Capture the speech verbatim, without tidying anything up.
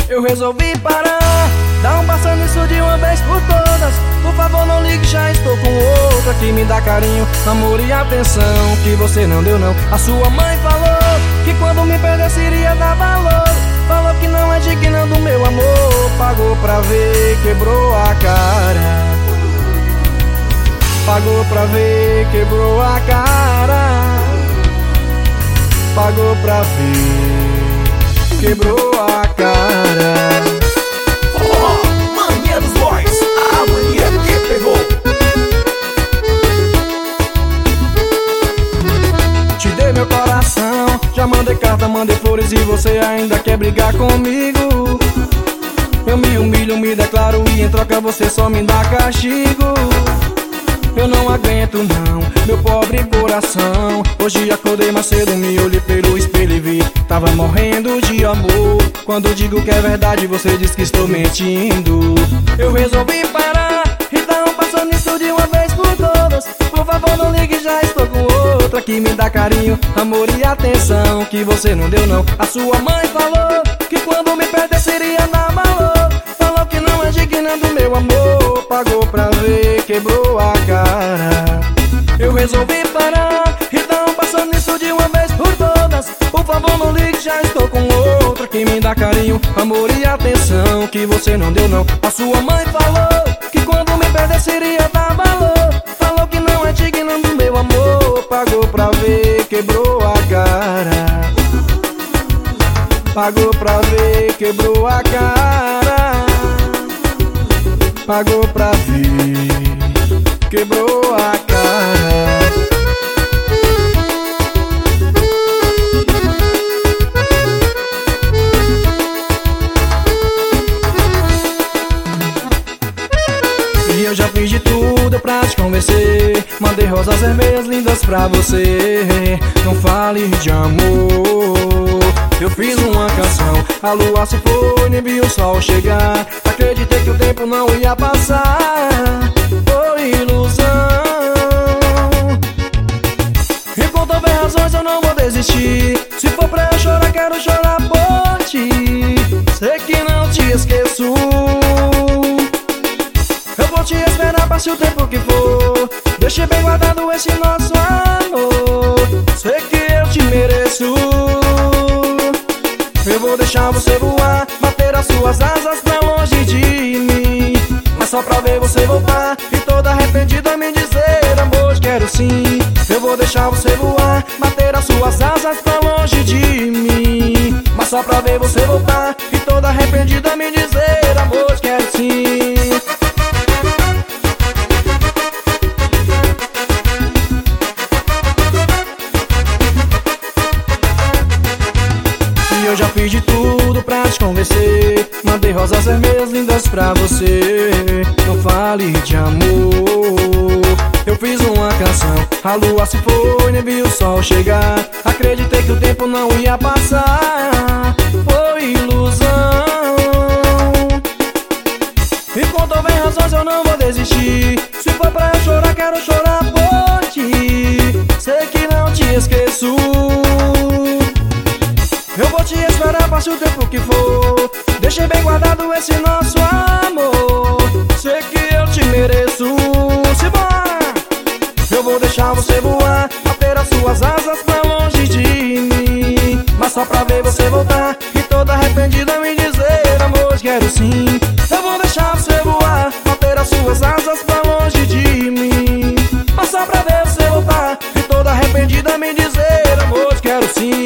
Eu resolvi parar, dá um passo nisso de uma vez por todas. Por favor não ligue, já estou com outra que me dá carinho, amor e atenção que você não deu não. A sua mãe falou que quando me perdesse iria dar valor. Falou que não é digna do meu amor. Pagou pra ver, quebrou a cara. Pagou pra ver, quebrou a cara. Pagou pra ver, quebrou a cara. Oh, Mania dos Boys, a mania que pegou. Te dei meu coração, já mandei carta, mandei flores e você ainda quer brigar comigo. Eu me humilho, me declaro e em troca você só me dá castigo. Eu não aguento não, meu pobre coração. Hoje acordei mais cedo, me olhei pelo espelho e vi tava morrendo de amor. Quando digo que é verdade, você diz que estou mentindo. Eu resolvi parar e dar um passo nisso de uma vez por todas. Por favor não ligue, já estou com outra que me dá carinho, amor e atenção que você não deu não. A sua mãe falou que quando me perdesse iria dar valor. Falou que não é digna do meu amor. Pagou pra ver, quebrou a cara. Eu resolvi parar e dar um passo nisso de uma vez por todas. Por favor não ligue, já estou com outra que me dá carinho, amor e atenção que você não deu não. A sua mãe falou que quando me perdesse iria dar valor. Falou que não é digna do meu amor. Pagou pra ver, quebrou a cara. Pagou pra ver, quebrou a cara. Pagou pra ver, quebrou a cara. E eu já fiz de tudo pra te convencer. Mandei rosas vermelhas lindas pra você. Não fale de amor. Eu fiz uma canção, a lua se foi, nem vi o sol chegar. Acreditei que o tempo não ia passar. Foi ilusão. Enquanto houver razões eu não vou desistir. Se for pra eu chorar, quero chorar por ti. Sei que não te esqueço. Eu vou te esperar, passe o tempo que for. Deixe bem guardado esse nosso amor. Sei que eu te mereço. Eu vou deixar você voar, bater as suas asas pra longe de mim. Mas só pra ver você voltar e toda arrependida me dizer amor, quero sim. Eu vou deixar você voar, bater as suas asas pra longe de mim. Mas só pra ver você voltar e toda arrependida me dizer amor, quero sim. Eu já fiz de tudo pra te convencer. Mandei rosas vermelhas lindas pra você. Não fale de amor. Eu fiz uma canção, a lua se foi, nem vi o sol chegar. Acreditei que o tempo não ia passar. Foi ilusão. Enquanto houver razões eu não vou desistir. Se for pra eu chorar, quero chorar por ti. Sei que não te esqueço. Eu vou te esperar, passe o tempo que for. Deixe bem guardado esse nosso amor. Sei que eu te mereço. Se bora! Eu vou deixar você voar, bater as suas asas pra longe de mim. Mas só pra ver você voltar e toda arrependida me dizer amor, quero sim. Eu vou deixar você voar, bater as suas asas pra longe de mim. Mas só pra ver você voltar e toda arrependida me dizer amor, quero sim.